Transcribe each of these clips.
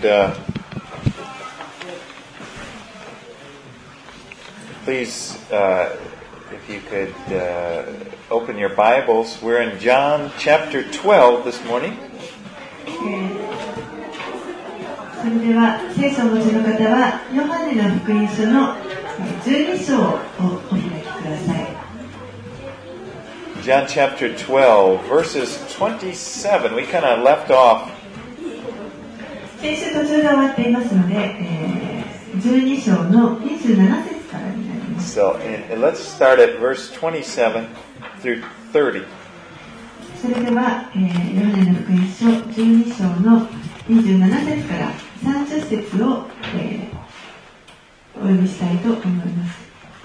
please, if you could open your Bibles. We're in John chapter 12 this morning. それでは聖書をお持ちの方はヨハネの福音書の12章をお開きください。 John chapter 12 verses 27. We kind of left off. 先週途中で終わっていますので、12章の27節からになります。 So let's start at verse 27 through 30. それでは、ヨハネの福音書12章の27節から30節を、お読みしたいと思います。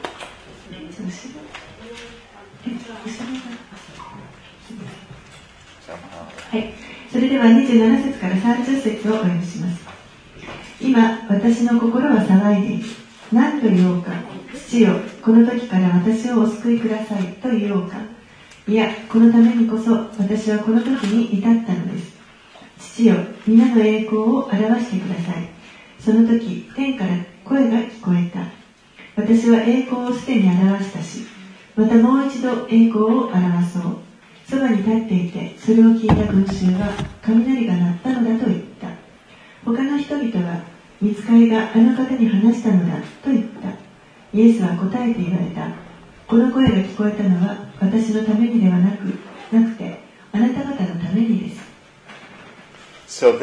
はい、それでは27節から30節をお読みします。今、私の心は騒いでいる。何と言おうか。父よ、この時から私をお救いくださいと言おうか。いや、このためにこそ私はこの時に至ったのです。父よ、皆の栄光を表してください。その時、天から声が聞こえた。私は栄光をすでに表したし、またもう一度栄光を表そう。そばに立っていて、それを聞いた群衆は、雷が鳴ったのだと言った。他の人々は、御使いがあの方に話したのだと言った。イエスは答えて言われた。この声が聞こえたのは、私のためにではなくて、あなた方のためにです。 So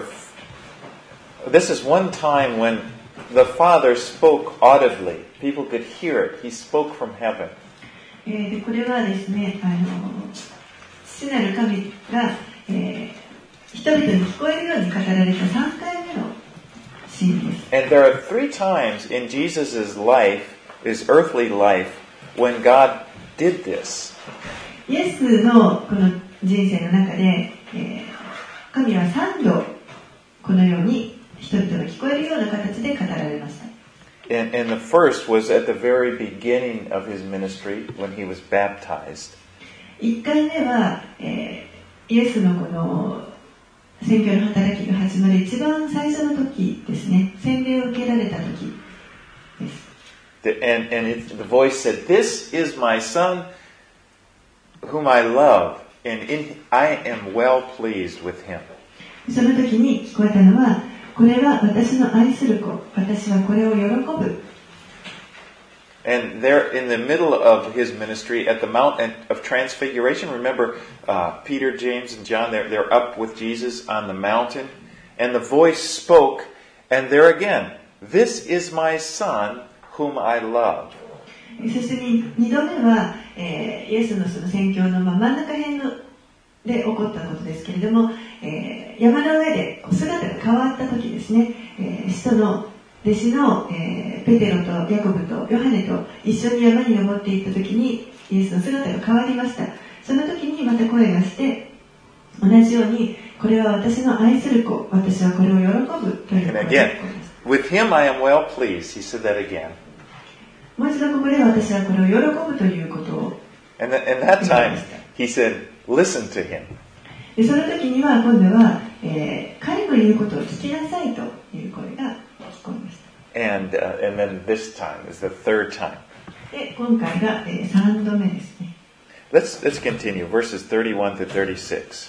this is one time when the Father spoke audibly. People could hear it. He spoke from heaven. これはですね、父なる神が、人々に聞こえるように語られた3回目のシーンです。 And there are 3 times in Jesus' life, his earthly life, when God did this. イエスのこの人生の中で、神は3度このように人々が聞こえるような形で語られました。 And the first was at the very beginning of his ministry when he was baptized. 1回目は、イエスのこの宣教の働きが始まる一番最初の時ですね。洗礼を受けられた時です。 And the voice said, "This is my son whom I love, and I am well pleased with him." その時に聞こえたのは、これは私の愛する子、私はこれを喜ぶ。 And there in the middle of his ministry at the Mount of Transfiguration, remember Peter, James, and John, they're up with Jesus on the mountain, and the voice spoke, and there again, "This is my son whom I love." そして2度目は、イエスのその宣教の真ん中辺で起こったことですけれども、山の上で姿が変わった時ですね、使徒の弟子の、ペテロとヤコブとヨハネと一緒に山に登っていった時にイエスの姿が変わりました。その時にまた声がして同じように、これは私の愛する子、私はこれを喜ぶという声が聞こえました。 With him I am well pleased. He said that again. もう一度ここで私はこれを喜ぶということを。 And that time he said, "Listen to him." でその時には今度は、彼の言うことを聞きなさいという声が聞こえました。 And then this time is the third time. で今回が、3度目ですね。 Let's continue verses 31 to 36.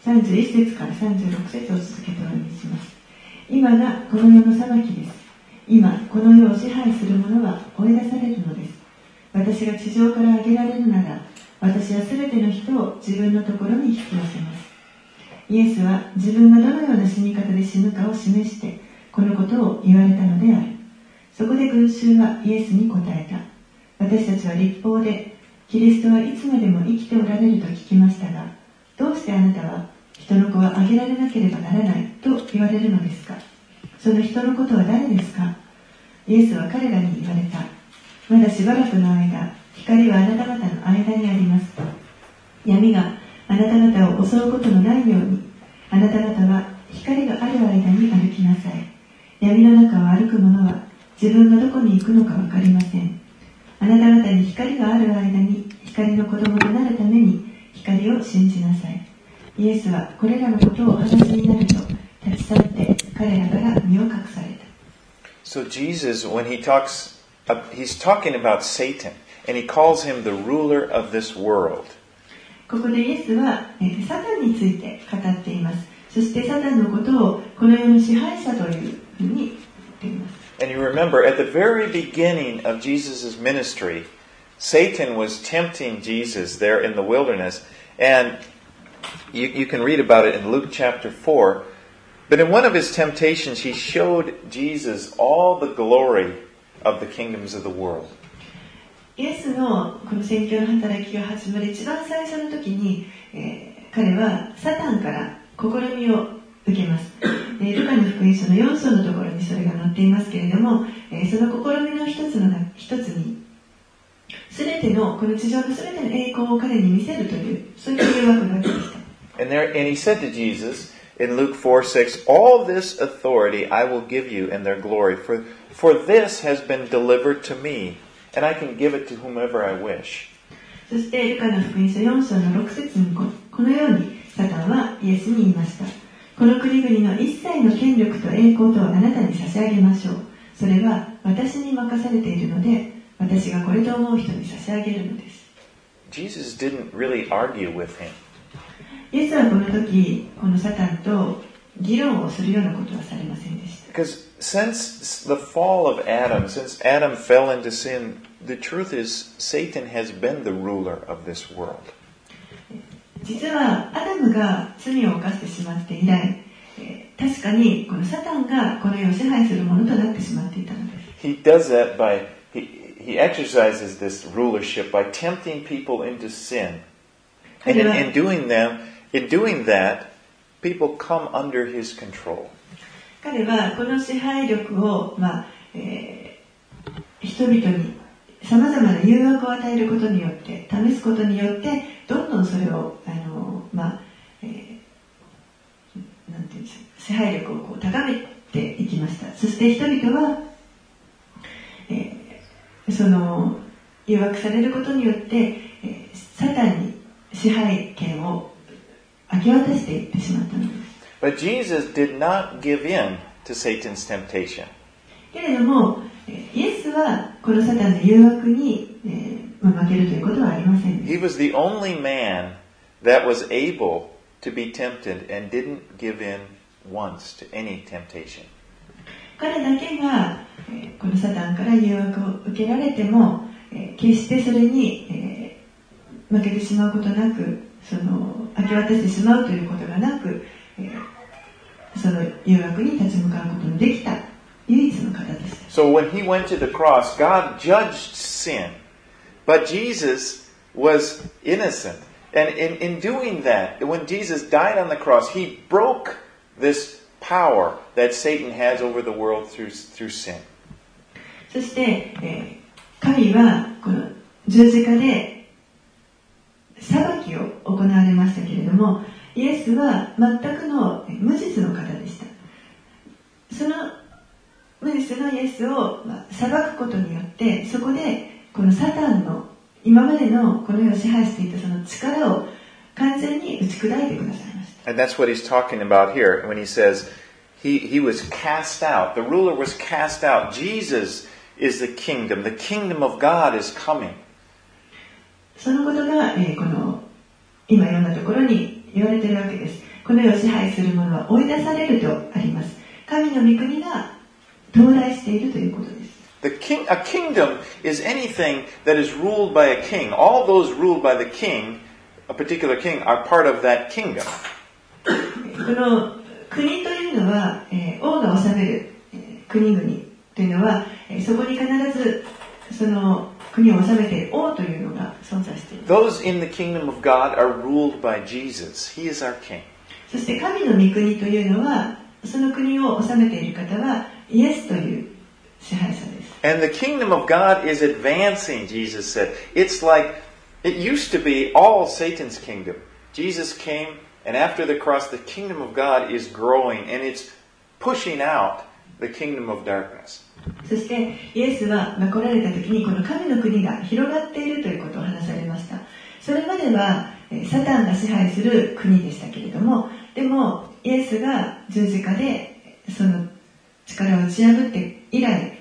31節から36節を続けてお読みします。今がこの世の裁きです。今この世を支配する者は追い出されるのです。私が地上から上げられるなら、私はすべての人を自分のところに引き寄せます。イエスは自分がどのような死に方で死ぬかを示してこのことを言われたのである。そこで群衆はイエスに答えた。私たちは律法でキリストはいつまでも生きておられると聞きましたが、どうしてあなたは人の子はあげられなければならないと言われるのですか。その人のことは誰ですか。イエスは彼らに言われた。まだしばらくの間、光はあなた方の間にあります。闇があなた方を襲うことのないように、あなた方は光がある間に歩きなさい。闇の中を歩く者は自分がどこに行くのか分かりません。あなた方に光がある間に光の子供となるために光を信じなさい。イエスはこれらのことをお話しになると立ち去って彼らから身を隠された。 So Jesus, when he's talking about Satan, and he calls him the ruler of this world. ここでイエスはサタンについて語っています。そしてサタンのことをこの世の支配者というふうに言っています。 And you remember, at the very beginning of Jesus' ministry, Satan was tempting Jesus there in the wilderness. And you can read about it in Luke chapter 4. But in one of his temptations, he showed Jesus all the glory of the kingdoms of the world. イエスのこの宣教の働きが始まる一番最初の時に、彼はサタンから試みを受けます。ルカの福音書の4章のところにそれが載っていますけれども、その試みの一つに、すべてのこの地上のすべての栄光を彼に見せるという、そういう誘惑がありました。 And he said to Jesus in Luke 4:6, "All this authority I will give you in their glory, for this has been delivered to me, and I can give it to whomever I wish." そしてルカの福音書4章の6節にこのようにサタンはイエスに言いました。この国々の一切の権力と栄光とあなたに差し上げましょう。それは私に任されているので、私がこれと思う人に差し上げるのです。 Jesus didn't really argue with him. イエスはこの時、このサタンと議論をするようなことはされませんでした。 Because since the fall of Adam, since Adam fell into sin, the truth is Satan has been the ruler of this world. 実はアダムが罪を犯してしまって以来、確かにこのサタンがこの世を支配するものとなってしまっていたのです。 He does that by he exercises this rulership by tempting people into sin, and in doing that, people come under his control. 彼はこの支配力を、人々にさまざまな誘惑を与えることによって、試すことによってどんどんそれをなんていうんでしょう、支配力を高めていきました。そして人々は、その誘惑されることによって、サタンに支配権を明け渡していってしまったのです。 But Jesus did not give in to Satan's temptation. けれども、イエスはこのサタンの誘惑に、負けるということはありませんでした。 He was the only man that was able to be tempted and didn't give in once to any temptation. 彼だけが、このサタンから誘惑を受けられても、決してそれに、負けてしまうことなく、明け渡してしまうということがなく、その誘惑に立ち向かうことのできた唯一の方でした。 So when he went to the cross, God judged sin, but Jesus was innocent. And in doing that, when Jesus died on the cross, he broke this power that Satan has over the world through sin. そして、神はこの十字架で裁きを行われましたけれども、イエスは全くの無実の方でした。その無実のイエスを裁くことによって、そこでこのサタンの今までのこの世を支配していたその力を完全に打ち砕いてくださいました。 And that's what he's talking about here when he says he was cast out. The ruler was cast out. Jesus is the kingdom. The kingdom of God is coming. そのことが、この今読んだところに言われているわけです。この世を支配する者は追い出されるとあります。神の御国が到来しているということです。 A kingdom is anything that is ruled by a king. All those ruled by the king, a particular king, are part of that kingdom. この国というのは、王が治める、国々というのは、そこに必ずその国を治めている王というのが存在している。 Those in the kingdom of God are ruled by Jesus. He is our king. そして神の御国というのは、その国を治めている方はイエスという支配者です。 And the kingdom of God is advancing, Jesus said. It's like, it used to be all Satan's kingdom. Jesus came, and after the cross, the kingdom of God is growing, and it's pushing out the kingdom of darkness. そしてイエスは来られた時にこの神の国が広がっているということを話されました。それまではサタンが支配する国でしたけれども、でもイエスが十字架でその力を打ち破って以来、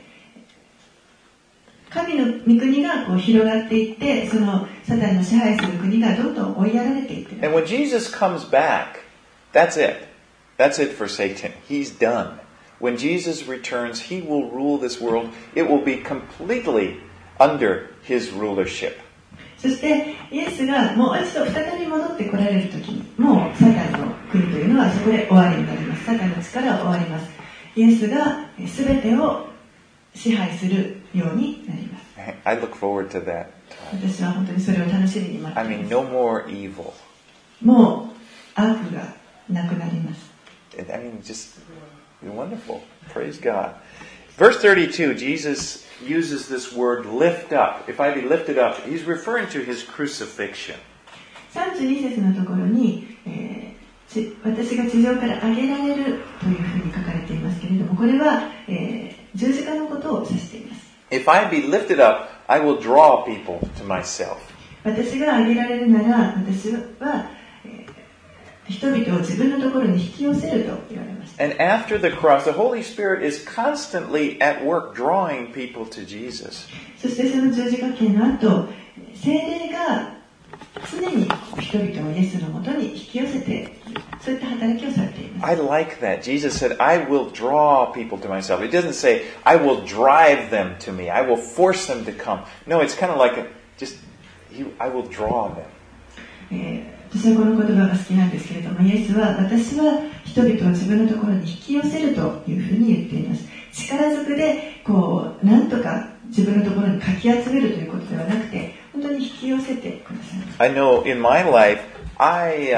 神の御国がこう広がっていって、そのサタンの支配する国がどんどん追いやられていっている。 And when Jesus comes back, that's it. That's it for Satan. He's done. When Jesus returns, he will rule this world. It will be completely under his rulership. そしてイエスがもう一度再び戻って来られるときに、もうサタンの国というのはそこで終わりになります。サタンの力は終わります。イエスが全てを支配するようになります。 I look forward to that. 私は本当にそれを楽しみに待っています。 I mean, no more evil. もう悪がなくなります。 I mean, just wonderful. Praise God. Verse 32, Jesus uses this word lift up. If I be lifted up, he's referring to his crucifixion. 32節のところに、私が地上から上げられるというふうに書かれていますけれども、これは、十字架のことを指しています。 If I be lifted up, I will draw people to myself. 私が上げられるなら、私は、人々を自分のところに引き寄せると言われました。 And after the cross, the Holy Spirit is constantly at work drawing people to Jesus. そしてその十字架刑の後、聖霊が常に人々をイエスのもとに引き寄せて、そういった働きをされています。 I like that. Jesus said, I will draw people to myself. It doesn't say, I will drive them to me. I will force them to come. No, it's kind of like I will draw them. 私はこの言葉が好きなんですけれども、イエスは私は人々を自分のところに引き寄せるというふうに言っています。力ずくでこうなんとか自分のところにかき集めるということではなくて、本当に引き寄せてください。 I know in my life, I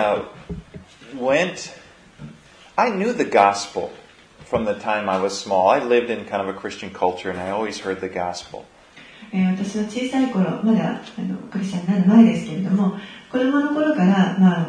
knew the gospel from the time I was small. I lived in kind of a Christian culture and I always heard the gospel. 私は小さい頃、まだクリスチャンになる前ですけれども、子供の頃から、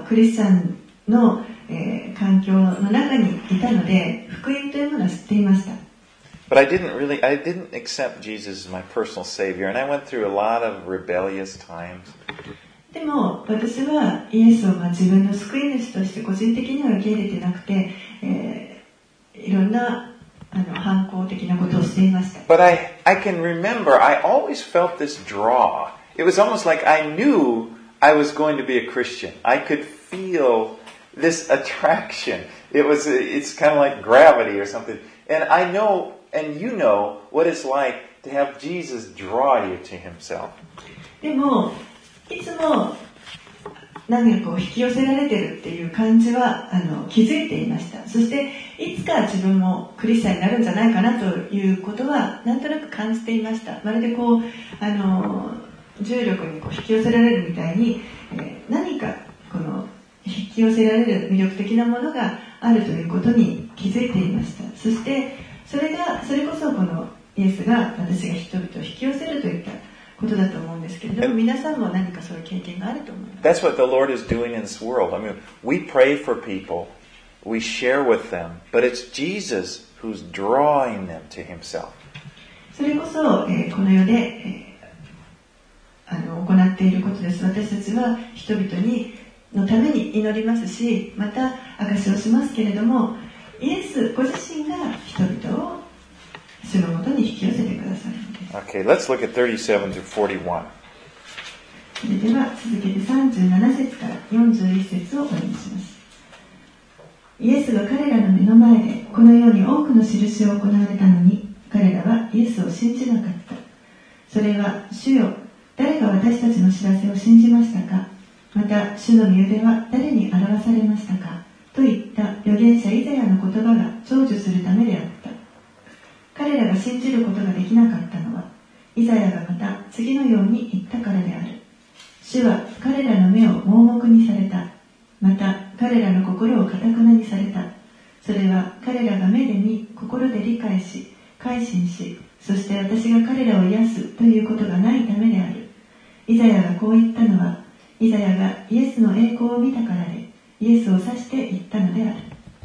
クリスチャンの、環境の中にいたので、福音というものを知っていました。 But I didn't accept Jesus as my personal Savior, and I went through a lot of rebellious times. でも、私はイエスを自分の救い主として個人的には受け入れてなくて、いろんな反抗的なことをしていました。 But I can remember, I always felt this draw. It was almost like I knew I was going to be a Christian. I could feel this attraction. It's kind of like gravity or something. And I know, and you know, what it's like to have Jesus draw you to himself. でも、いつも何かこう引き寄せられてるっていう感じは気づいていました。そしていつか自分もクリスチャンになるんじゃないかなということはなんとなく感じていました。まるでこう重力にこう引き寄せられるみたいに、何かこの引き寄せられる魅力的なものがあるということに気づいていました。そしてそれこそこのイエスが私が人々を引き寄せるといったことだと思うんですけれども、皆さんも何かそういう経験があると思います。 That's what the Lord is doing in this world. I mean, we pray for people, we share with them, but it's Jesus who's drawing them to himself. それこそ、この世で、行っていることです。私たちは人々のために祈りますし、また証しをしますけれども、イエスご自身が人々を主のもとに引き寄せてくださるのです。 Okay, let's look at 37 to 41. それでは続けて37節から41節をお読みします。イエスが彼らの目の前でこのように多くの印を行われたのに、彼らはイエスを信じなかった。それは、主よ、誰が私たちの知らせを信じましたか？また、主の御腕は誰に表されましたか？といった預言者イザヤの言葉が成就するためであった。彼らが信じることができなかったのは、イザヤがまた次のように言ったからである。主は彼らの目を盲目にされた。また彼らの心を堅くなにされた。それは彼らが目で見、心で理解し、改心し、そして私が彼らを癒すということがないためである。イザヤがこう言ったのは、イザヤがイエスの栄光を見たからで、イエスを指して言ったのである。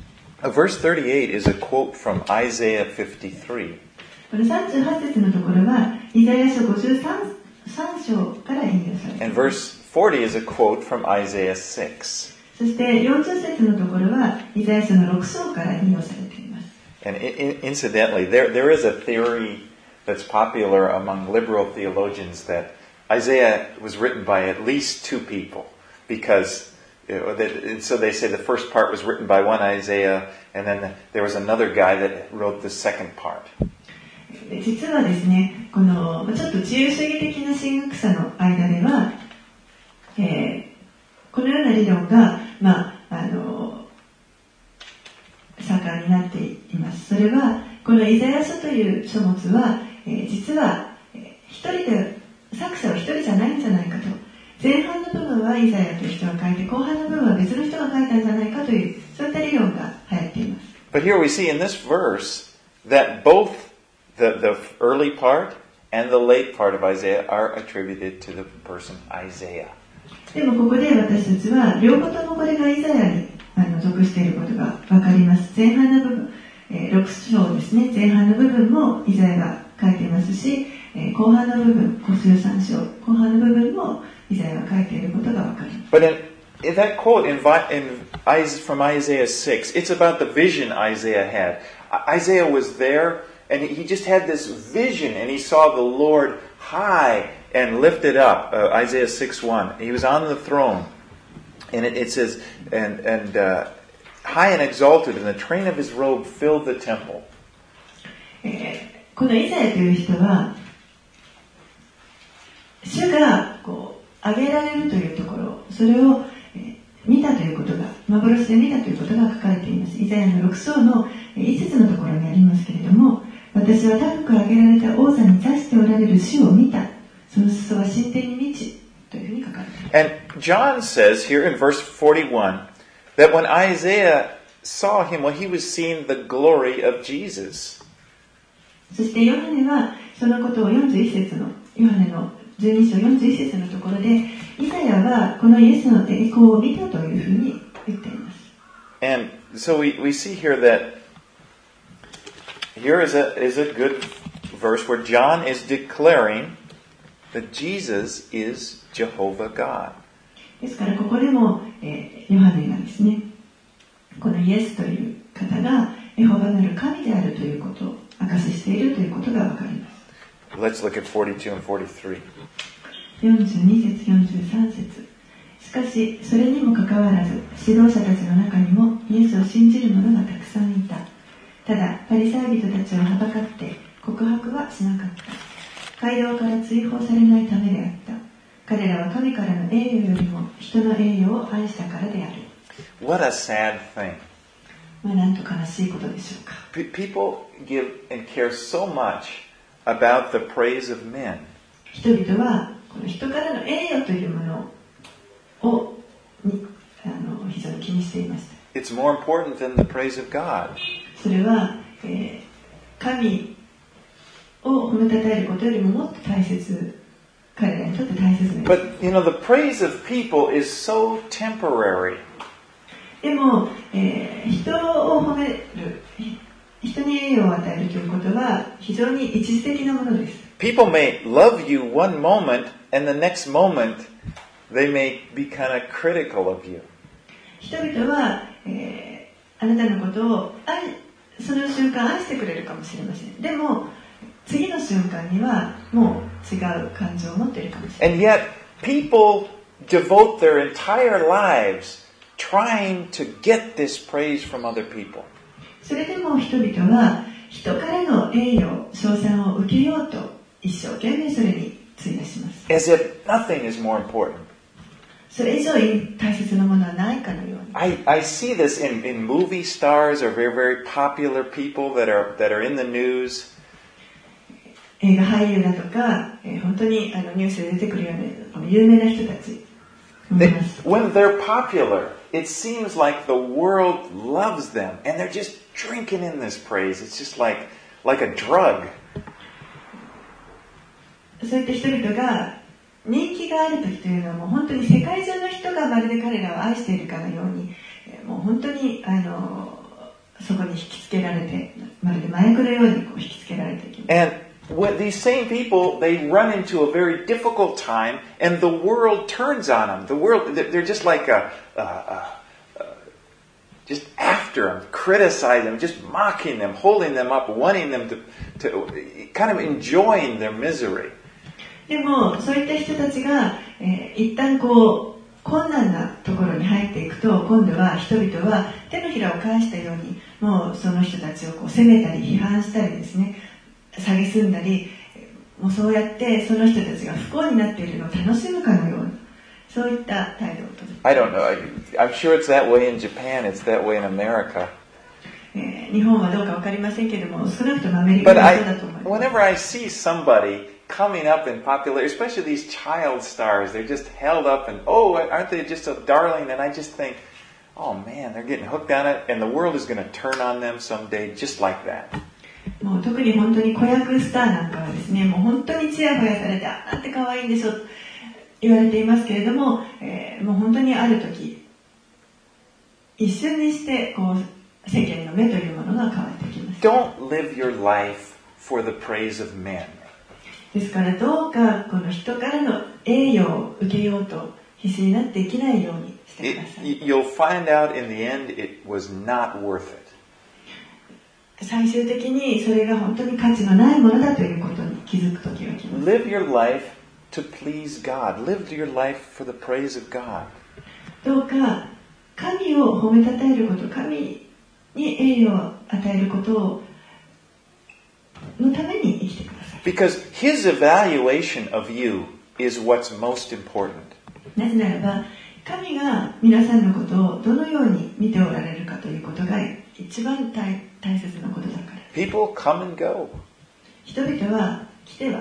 Verse 38 is a quote from Isaiah 53. この38節のところは、イザヤ書53章から引用されています。 And verse 40 is a quote from Isaiah 6. そして40節のところは、イザヤ書の6章から引用されています。 And incidentally, there is a theory that's popular among liberal theologians that Isaiah was written by at least two people, because so they say the first part was written by one Isaiah, and then there was another guy that wrote the second part. 実はですね、このちょっと自由主義的な神学者の間では、このような理論が、盛んになっています。それはこのイザヤ書という書物は、実は一人で作者は一人じゃないんじゃないかと、前半の部分はイザヤという人が書いて、後半の部分は別の人が書いたんじゃないかという、そういった理論が流行っています。 But here we see in this verse that both the early part and the late part of Isaiah are attributed to the person Isaiah. でもここで私たちは両方ともこれがイザヤに属していることが分かります。前半の部分、6章ですね、前半の部分もイザヤが書いていますし、後半の部分、53章、後半の部分もイザヤが書いていることが分かります。 But in that quote from Isaiah 6, it's about the vision Isaiah had. Isaiah was there, and he just had this vision, and he saw the Lord high and lifted up. Isaiah 6:1. He was on the throne, and it says, and high and exalted, and the train of his robe filled the temple. このイザヤという人は、主が挙げられるというところ、それを見たということが、幻で見たということが書かれています。イザヤの6章の5つのところにありますけれども、私は高く上げられた王座に座しておられる主を見た。その裾は神殿に満ち、というふうに書かれています。 And John says here in verse 41 that when Isaiah saw him, well, he was seeing the glory of Jesus. そしてヨハネはそのことを41節のヨハネの12章41節のところで、イザヤはこのイエスの栄光を見たというふうに言っています。 And so we see here that here is a good verse where John is declaring that Jesus is Jehovah God. ですからここでも、ヨハネがですね、このイエスという方がエホバなる神であるということを証ししているということがわかります。 Let's look at 42 and 43. 42節43節。しかしそれにもかかわらず指導者たちの中にもイエスを信じる者がたくさんいた。ただパリサイ人たちをはばかって告白はしなかった。街道から追放されないためであった。彼らは神からの栄誉よりも人の栄誉を愛したからである。 What a sad thing. なんと悲しいことでしょうか。 People give and care so much about the praise of men. 人々はこの人からの栄誉というものを非常に気にしていました。 It's more important than the praise of God. それは、神を褒めたたえることよりももっと大切、彼らにとって大切です。 But you know, the praise of people is so temporary. でも、人を褒める、人に栄誉を与えるということは非常に一時的なものです。 People may love you one moment, and the next moment they may be kind of critical of you. 人々は、あなたのことをその瞬間愛してくれるかもしれません。でも次の瞬間にはもう違う感情を持っているかもしれない。 And yet, people devote their entire lives trying to get this praise from other people. それでも人々は人からの栄誉、称賛を受けようと一生懸命それに費やします。 As if nothing is more important. それ以上に大切なものはないかのように。 I see this in movie stars or very, very popular people that are in the news. 映画俳優だとか、本当にニュースで出てくるような有名な人たち。 When they're popular, it seems like the world loves them, and they're just drinking in this praise. It's just like a drug. そういった人々が人気がある時というのはもう本当に世界中の人がまるで彼らを愛しているかのように、もう本当にそこに引きつけられて、まるで麻薬のように引きつけられていきます。 And when these same people, they run into a very difficult time, and the world turns on them. The world, they're just like just after them, criticizing them, just mocking them, holding them up, wanting them to kind of enjoying their misery. でもそういった人たちが、一旦困難なところに入っていくと、今度は人々は手のひらを返したように、もうその人たちを責めたり批判したりですね、蔑んだり、もうそうやってその人たちが不幸になっているのを楽しむかのような、そういった態度をとる。 I don't know. I'm sure it's that way in Japan. It's that way in America. 日本はどうかわかりませんけれども、少なくともアメリカ But はそうだと思います。 whenever I see somebody coming up in popularity, especially these child stars, they're just held up and, oh, aren't they just a darling? And I just think, oh man, they're getting hooked on it, and the world is going to turn on them someday just like that. もう特に本当に子役スターなんかはですね、もう本当にチヤホヤされて、なんて可愛いんでしょと言われていますけれども、もう本当にある時、一瞬にして世間の目というものが変わってきます。 Don't live your life for the praise of men. ですからどうかこの人からの栄誉を受けようと必死になっていけないようにしてください。 You'll find out in the end it was not worth it. 最終的にそれが本当に価値のないものだということに気づく時が来ます。 Live your life to please God. Live your life for the praise of God. どうか神を褒めたたえること、神に栄誉を与えることのために生きてください。 Because His evaluation of you is what's most important. なぜならば、神が皆さんのことをどのように見ておられるかということが一番大切なことだから。 People come and go. 人々は来ては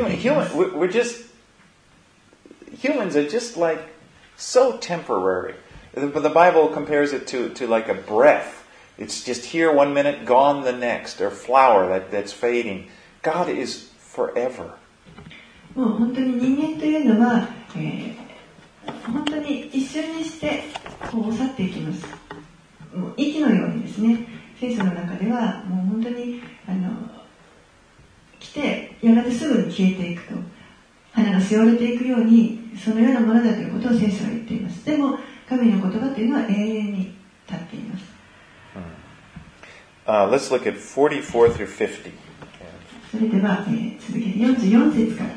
humans are just like so temporary. The Bible compares it to like a breath. It's just here 1 minute, gone the next, or flower that's fading. God is forever. もう本当に人間というのは、本当に一瞬にして去っていきます。もう息のようにですね、聖書の中ではもう本当に来てやがてすぐに消えていくと、花がしおれていくようにそのようなものだということを聖書は言っています。でも神の言葉というのは永遠に立っています。 Let's look at 44 through 50. それでは、続けて44節から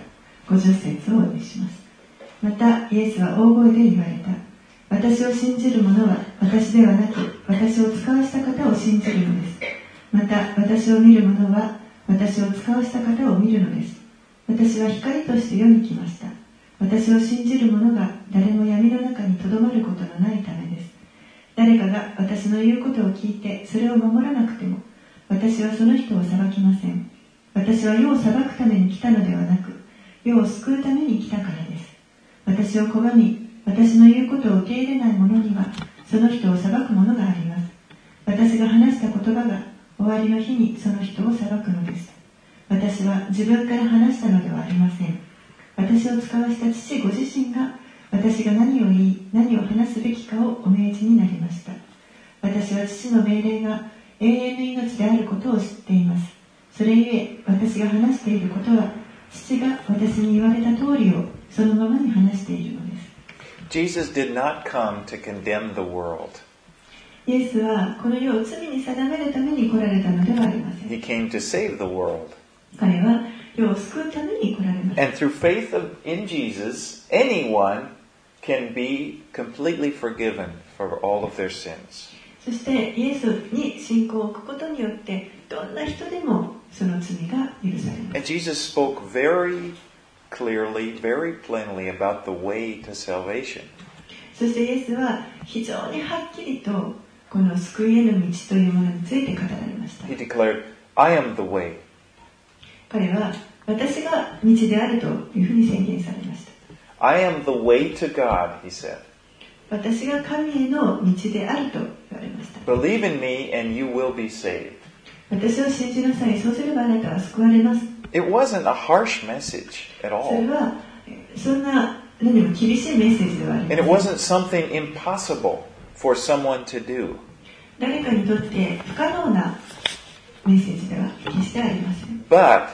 50節をお読みします。またイエスは大声で言われた。私を信じる者は私ではなく私を使わした方を信じるのです。また私を見る者は私を使わした方を見るのです。私は光として世に来ました。私を信じる者が誰も闇の中にとどまることのないためです。誰かが私の言うことを聞いてそれを守らなくても私はその人を裁きません。私は世を裁くために来たのではなく世を救うために来たからです。私を拒み私の言うことを受け入れない者にはその人を裁くものがあります。私が話した言葉が終わりの日にその人を裁くのです。私は自分から話したのではありません。私を使わした父ご自身が私が何を言い何を話すべきかをお命じになりました。私は父の命令が永遠の命であることを知っています。それゆえ私が話していることは父が私に言われた通りをそのままに話しているのです。 Jesus did not come to condemn the world. イエスはこの世を罪に定めるために来られたのではありません。 He came to save the world. 彼は世を救うために来られました。 And through faith in Jesus, anyone can be completely forgiven for all of their sins. そしてイエスに信仰を置くことによってどんな人でもその罪が許されます。 And Jesus spoke very clearly, very plainly about the way to salvation. そしてイエスは非常にはっきりとこの救いへの道というものについて語られました。 He declared, I am the way. 彼は私が道であるというふうに宣言されました。 I am the way to God, he said. 私が神への道であると言われました。 Believe in me and you will be saved. 私を信じなさい、そうすればあなたは救われます。 It wasn't a harsh message at それ all. はそんな何も厳しいメッセージではありま And せ it ん。 wasn't something impossible for someone to do. 誰かにとって不可能なメッセージでは決してありません。 But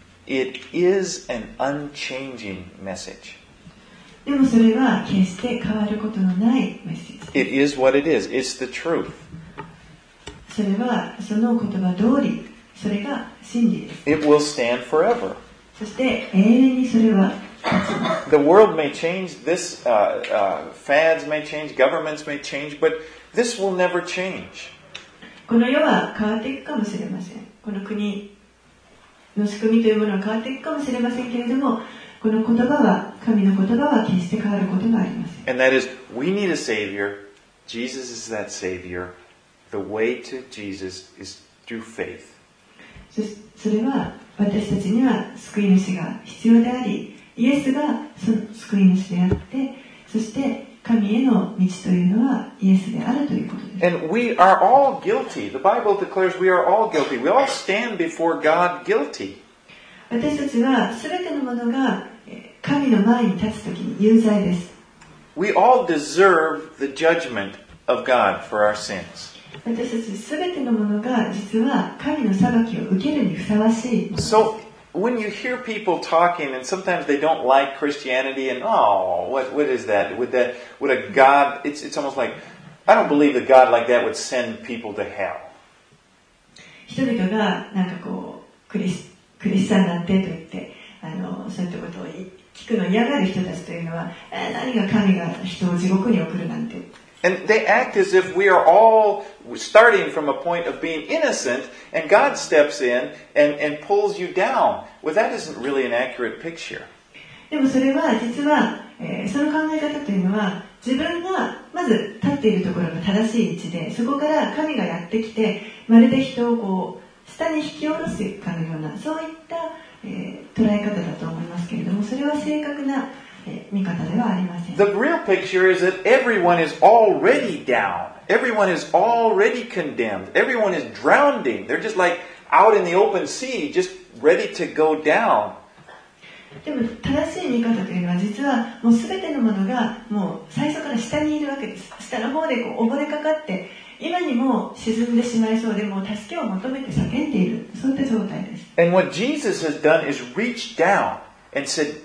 it is an unchanging message. でもそれは決して変わることのないメッセージ。 It is what it is. It's the truth. それはその言葉通り、それが真理です。 It will stand forever. そして永遠にそれは立ちます。 The world may change, fads may change, governments may change, but this will never change. この世は変わっていくかもしれません。この国の仕組みというものは変わっていくかもしれませんけれども、この言葉は、神の言葉は決して変わることがありません。 And that is, we need a Savior. Jesus is that Savior. The way to Jesus is through faith. それは私たちには救い主が必要であり、イエスがその救い主であって、そして神への道というのはイエスであるということです。 And we are all guilty. The Bible declares we are all guilty. We all stand before God guilty. 私たちは全てのものが神の前に立つときに有罪です。 We all deserve the judgment of God for our sins. 私たち全てのものが実は神の裁きを受けるにふさわしい。 So when you hear people talking, and sometimes they don't like Christianity, and what is that? Would a God? It's almost like I don't believe that God like that would send people to hell. 人々がなんかこうクリスチャンなんてと言ってそういったことを聞くのを嫌がる人たちというのは、何が神が人を地獄に送るなんて。 And they act as if we are all starting from a point of being innocent, and God steps in and pulls you down. Well, that isn't really an accurate picture. でもそれは実は、その考え方というのは、自分がまず立っているところが正しい位置で、そこから神がやってきて、まるで人をこう下に引き下ろすかのような、そういった、捉え方だと思いますけれども、それは正確な見方ではありません。 The real picture is that everyone is already down. Everyone is already condemned. Everyone is drowning. They're just like out in the open sea, just ready to go down. でも正しい見方というのは実はもう全てのものがもう最初から下にいるわけです。下の方でこう溺れかかって今にも沈んでしまいそうでもう助けを求めて叫んでいる、そういった状態です。 And what Jesus has done is reach down and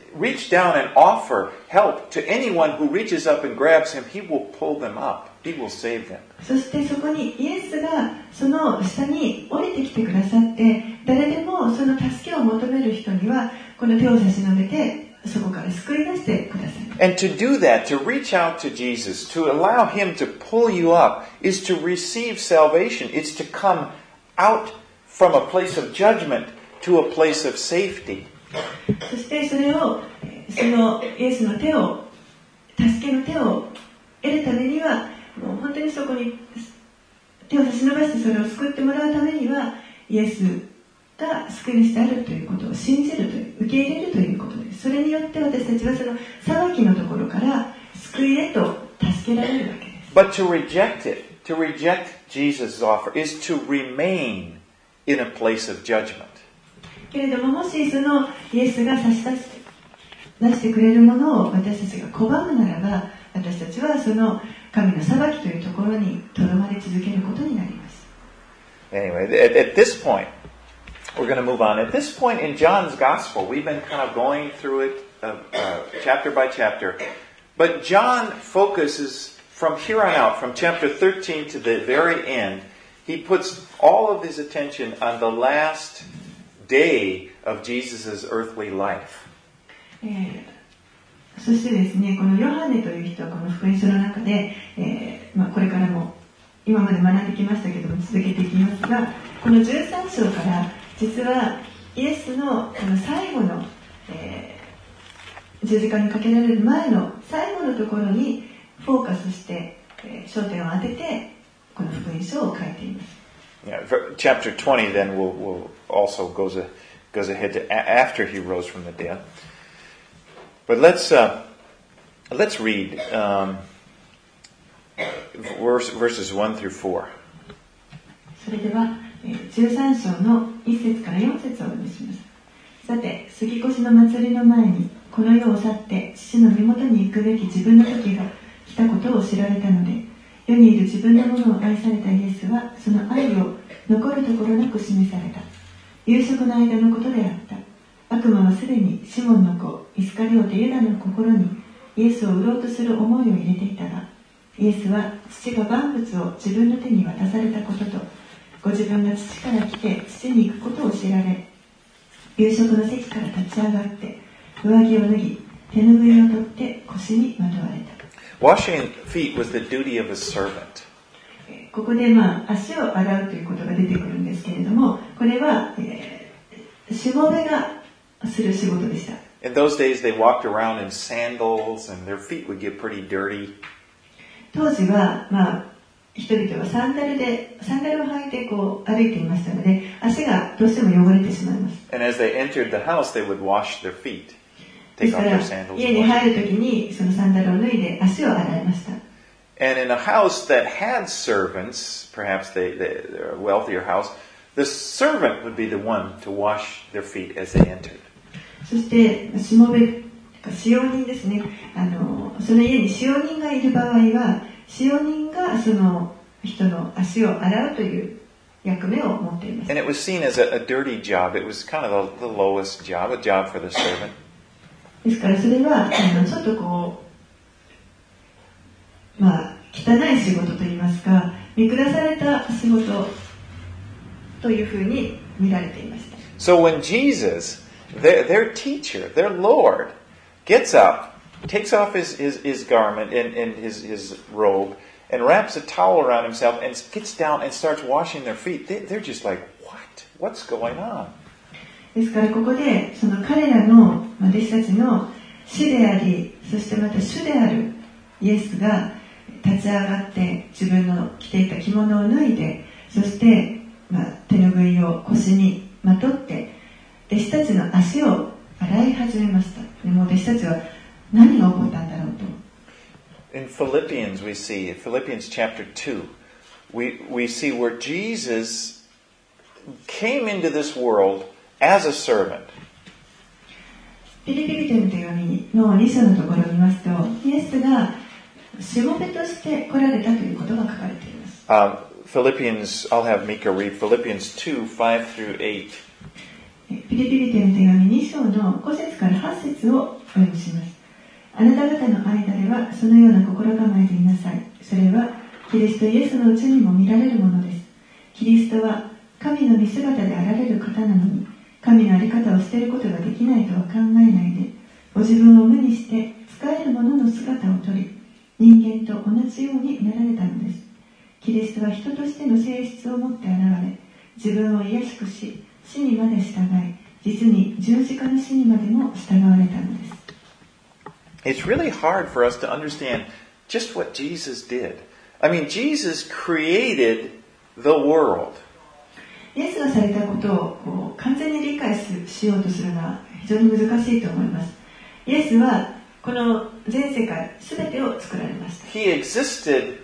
offer help to anyone who reaches up and grabs him. He will pull them up. He will save them. そしてそこにイエスがその下に降りてきてくださって誰でもその助けを求める人にはこの手を差し伸べてそこから救い出してください。 And to do that, to reach out to Jesus, to allow him to pull you up, is to receive salvation. It's to come out from a place of judgment to a place of safety. そしてそれをそのイエスの手を助けの手を得るためにはもう本当にそこに手を差し伸ばしてそれを救ってもらうためにはイエスが救い主であるということを信じるという受け入れるということです。それによって私たちはその裁きのところから救いへと助けられるわけです。 But to reject Jesus' offer is to remain in a place of judgment. けれどももしそのイエスが差し出してくれるものを私たちが拒むならば私たちはその神の裁きというところにとどまり続けることになります。 Anyway, at this point, we're going to move on. At this point in John's Gospel, we've been kind of going through it chapter by chapter. But John focuses from here on out, from chapter 13 to the very end, he puts all of his attention on the last day of Jesus' earthly life. そしてですね、このヨハネという人はこの福音書の中で、これからも今まで学んできましたけども続けていきますが、この13章から実はイエスのこの最後の、十字架にかけられる前の最後のところにフォーカスして、焦点を当ててこの福音書を書いています。 Yeah, chapter 20 then will also goes ahead to after he rose from the dead. But let's read verses 1 through 4. それでは13章の1節から4節をお読みします。さて、杉越の祭りの前にこの世を去って父の身元に行くべき自分の時が来たことを知られたので、世にいる自分のものを愛されたイエスはその愛を残るところなく示された。夕食の間のことであった。悪魔はすでにシモンの子イスカリオテユダの心にイエスを売ろうとする思いを入れていたが、イエスは父が万物を自分の手に渡されたこととご自分が父から来て父に行くことを知られ、夕食の席から立ち上がって上着を脱ぎ、手ぬぐいを取って腰にまとわれた。 Washing feet was the duty of a servant. ここで足を洗うということが出てくるんですけれども、これは、しもべがする仕事でした。 In those days, they walked around in sandals, and their feet would get pretty dirty. 当時は、人々はサンダルを履いて歩いていましたので、足がどうしても汚れてしまいます。 And as they entered the house, they would wash their feet, で take すか off ら their sandals. 家に入るときにそのサンダルを脱いで足を洗いました。 And in a house that had servants, perhaps they're a wealthier house, the servant would be the one to wash their feet as they entered. そしてしもべ使用人ですね。その家に使用人がいる場合は、使用人がその人の足を洗うという役目を持っています。 And it was seen as a dirty job. It was kind of the lowest job, a job for the servant. ですからそれはちょっと汚い仕事といいますか、見下された仕事というふうに見られていました。 So when Jesus, their teacher, their Lord, gets up, takes off his garment and his robe, and wraps a towel around himself and gets down and starts washing their feet, they're just like, what? What's going on? ですからここでその彼らの弟子たちの師であり、そしてまた主であるイエスが立ち上がって自分の着ていた着物を脱いで、そして、手ぬぐいを腰にまとって弟子たちの足を洗い始めました。でも弟子たちは何が起こったんだろうと。 In Philippians we see, Philippians chapter 2, we see where Jesus came into this world as a servant. フィリピ人の手紙の2章のところを見ますと、イエスがしもべとして来られたということが書かれています。 Philippians, I'll have Mika read Philippians 2, 5 through 8. フィリピ人の手紙2章の5節から8節をお読みします。あなた方の間ではそのような心構えでいなさい。それはキリストイエスのうちにも見られるものです。キリストは神の見姿であられる方なのに、神の在り方を捨てることができないとは考えないで、ご自分を無にして使えるものの姿をとり、人間と同じようになられたのです。キリストは人としての性質を持って現れ、自分を卑しくし、死にまで従い、実に十字架の死にまでも従われたのです。 It's really hard for us to understand just what Jesus did. I mean, Jesus created the world. イエスがされたことを完全に理解しようとするのは非常に難しいと思います。イエスはこの全世界すべてを作られました。 He existed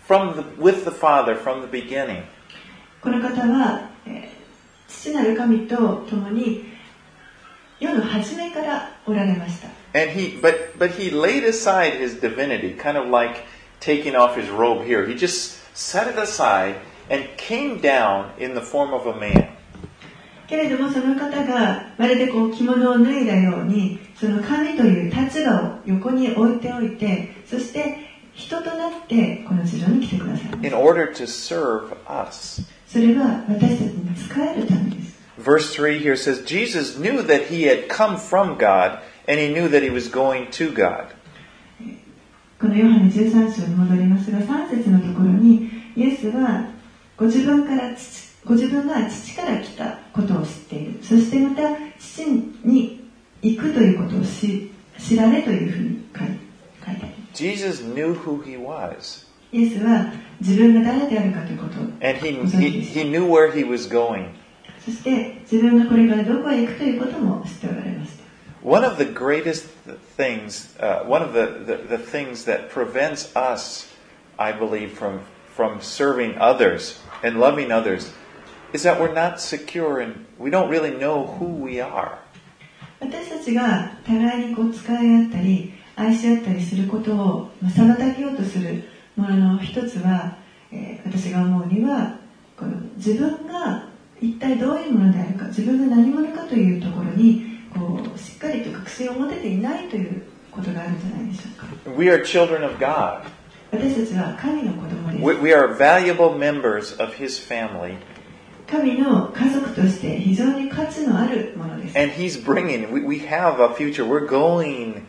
with the Father from the beginning. この方は、父なる神と共に世の初めからおられました。 And but he laid aside his divinity, kind of like taking off his robe here. He just set it aside and came down in the form of a man. けれどもその方がまるで着物を脱いだように、その神という立場を横に置いておいて、そして人となってこの地上に来てください。 In order to serve us. それは私たちに使えるためです。 Verse 3 here says, Jesus knew that he had come from God, and he knew that he was going to God. このヨハネ13章に戻りますが、3節のところに、イエスはご自分が父から来たことを知っている。そしてまた父に行くということを知られというふうに書いてある。 Jesus knew who he was. イエスは自分が誰であるかということを And he knew where he was going. そして自分がこれからどこへ行くということも知っておられました。 One of the greatest things, one of the things that prevents us, I believe, from serving others and loving others is that we're not secure and we don't really know who we are. 私たちが互いに使い合ったり愛し合ったりすることを妨げようとするものの一つは、私が思うにはこの自分が一体どういうものであるか、自分が何者かというところにしっかりと確信を持てていないということがあるんじゃないでしょうか。 We are children of God. 私たちは神の子供です。 We are valuable members of His family, 神の家族として非常に価値のあるものです。 And He's bringing, we have a future. We're going,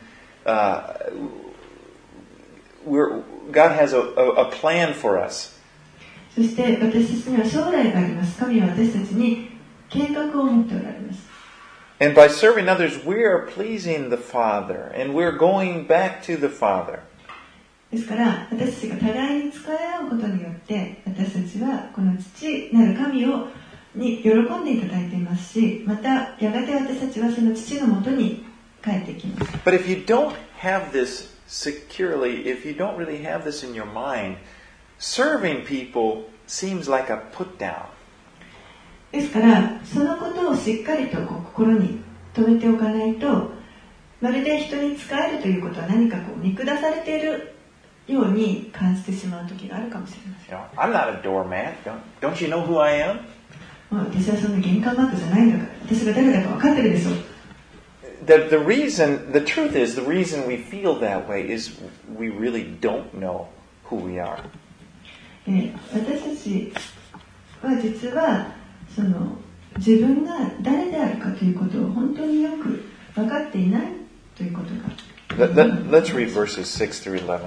God has a plan for us. そして私たちには将来があります。神は私たちに計画を持っておられます。 And by serving others, we are pleasing the Father. And we're going back to the Father. ですから私たちが互いに使い合うことによって私たちはこの父なる神に喜んでいただいていますし、またやがて私たちはその父のもとに帰ってきます。 But if you don't have this securely, if you don't really have this in your mind, serving people seems like a put down. ですからそのことをしっかりと心に留めておかないと、まるで人に仕えるということは何か見下されているように感じてしまう時があるかもしれません。 I'm not a doormat. Don't you know who I am? 私はそんな玄関マットじゃないんだから、私が誰だか分かってるでしょ。 The truth is, the reason we feel that way is we really don't know who we are. 私たちは実はその自分が誰であるかということを本当によく分かっていないということが。 Let's read verses 6 through 11.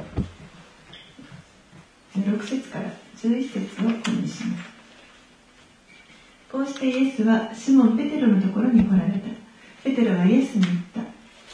6節から11節をお読みします。こうしてイエスはシモン・ペテロのところに来られた。ペテロはイエスに言った。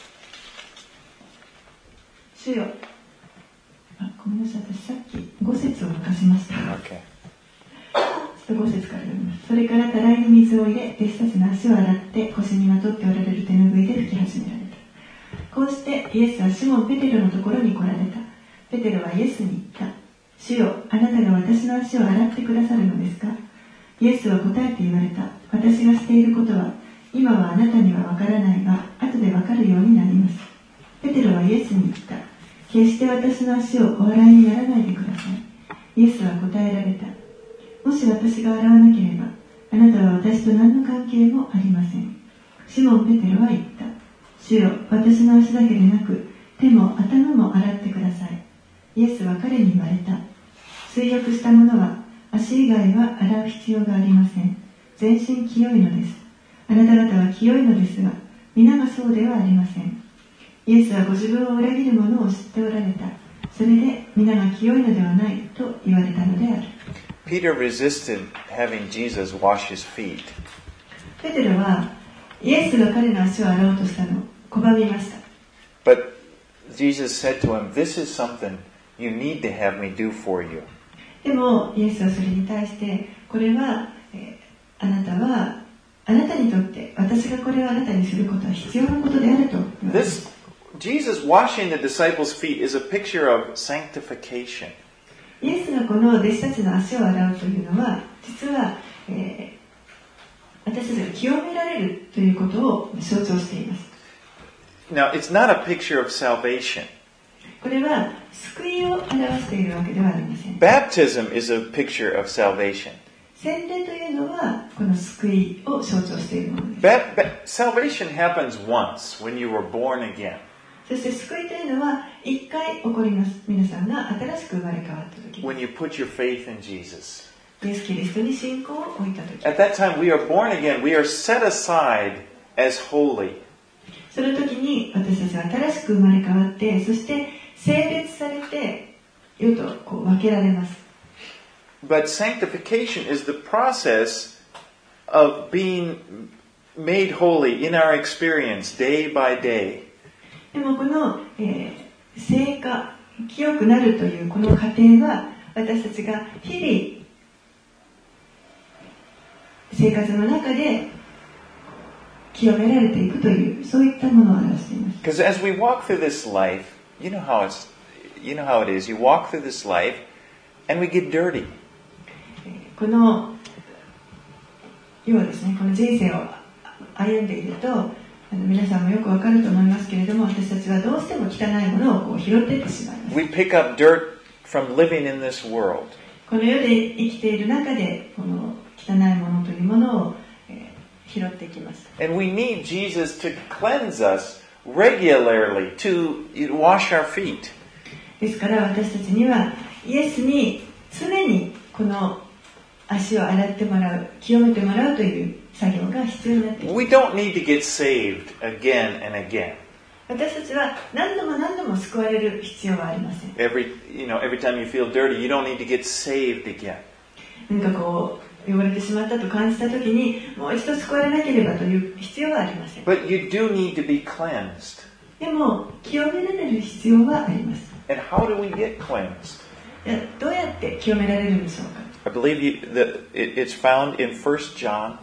主よ、ごめんなさい、私さっき5節を抜かしました。 Okay. ちょっと5節から読みます。それからたらいに水を入れ、弟子たちの足を洗って腰にまとっておられる手ぬぐいで拭き始められた。こうしてイエスはシモン・ペテロのところに来られた。ペテロはイエスに言った。主よ、あなたが私の足を洗ってくださるのですか？イエスは答えて言われた。私がしていることは、今はあなたにはわからないが、後でわかるようになります。ペテロはイエスに言った。決して私の足をお洗いにならないでください。イエスは答えられた。もし私が洗わなければ、あなたは私と何の関係もありません。シモン・ペテロは言った。主よ、私の足だけでなく、手も頭も洗ってください。イエスは彼に言われた。水浴した者は足以外は洗う必要がありません。全身清いのです。あなた方は清いのですが、皆がそうではありません。イエスはご自分を裏切る者を知っておられた。それで皆が清いのではないと言われたのである。 Peter resisted having Jesus wash his feet. ペテロはイエスが彼の足を洗おうとしたのを拒みました。 But Jesus said to him, "This is something you need to have me do for you." でもイエスはそれに対してこれは、あなたにとって私がこれをあなたにすることは必要なことであると言われます。 Jesus washing the disciples' feet is a picture of sanctification. イエスがこの弟子たちの足を洗うというのは実は、私たちが清められるということを象徴しています。 Now, it's not a picture of salvation. これは救いを表しているわけではありません。 Baptism is a picture of salvation. 洗礼というのはこの救いを象徴しているものです。 Salvation happens once when you were born again. そして救いというのは一回起こります。皆さんが新しく生まれ変わった時。 When you put your faith in Jesus. イエス・キリストに信仰を置いた時。 At that time we are born again. We are set aside as holy. その時に私たちは新しく生まれ変わって、そして性別されて世と分けられます。 But sanctification is the process of being made holy in our experience day by day. でもこの、聖化、清くなるというこの過程は私たちが日々生活の中で清められていくというそういったものを表しています。 Because as we walk through this life, you know how it is. You walk through this life and we get dirty. この要はですね、この人生を歩んでいると皆さんもよくわかると思いますけれども、私たちはどうしても汚いものを拾っていってしまいます。 We pick up dirt from living in this world. この世で生きている中でこの汚いものというものを、拾っていきます。 And we need Jesus to cleanse us regularly, to wash our feet. ですから私たちにはイエスに常にこの足を洗ってもらう、清めてもらうという作業が必要になってきます。 We don't need to get saved again and again. 私たちは何度も何度も救われる必要はありません。 Every time you feel dirty, you don't need to get saved again. 何かこう汚れてしまったと感じたときにもう一度救われなければという必要はありません。 But you do need to be cleansed. でも清められる必要はあります。 And how do we get cleansed? どうやって清められるんでしょうか。 I believe it's found in 1 John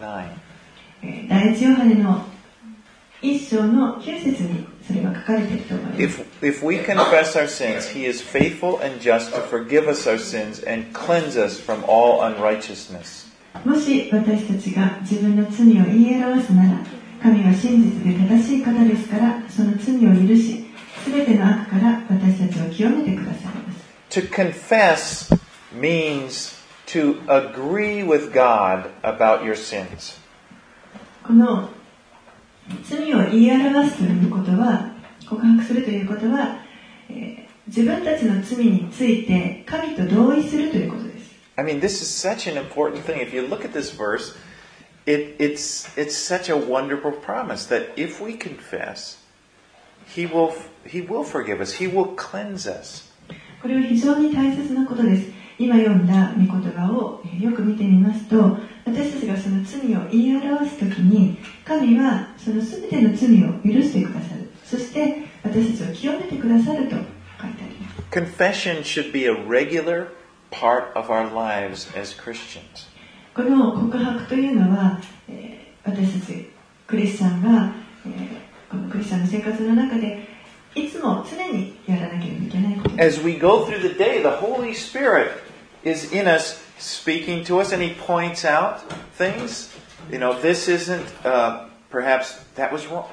1:9. 第一ヨハネの1章の9節にそれが書かれていると思います。 If we confess our sins, He is faithful and just to forgive us our sins and cleanse us from all unrighteousness. もし私たちが自分の罪を言い表すなら、神は真実で正しい方ですから、その罪を許し、すべての悪から私たちを清めてくださいます。 To confess means to agree with God about your sins. この罪を言い表すということは、告白するということは、自分たちの罪について神と同意するということです。 I mean, this is such an important thing. If you look at this verse, it's such a wonderful promise that if we confess, He will forgive us. He will cleanse us. これは非常に大切なことです。今読んだ御言葉をよく見てみますと、私たちがその罪を言い表すときに、神はそのすべての罪を許してくださる。そして私たちを清めてくださると書いてあります。 Confession should be a regular part of our lives as Christians. この告白というのは、私たちクリスチャンが、このクリスチャンの生活の中でいつも常にやらなければいけないことです。 As we go through the day, the Holy Spirit is in us speaking to us and He points out things. This isn't, perhaps that was wrong.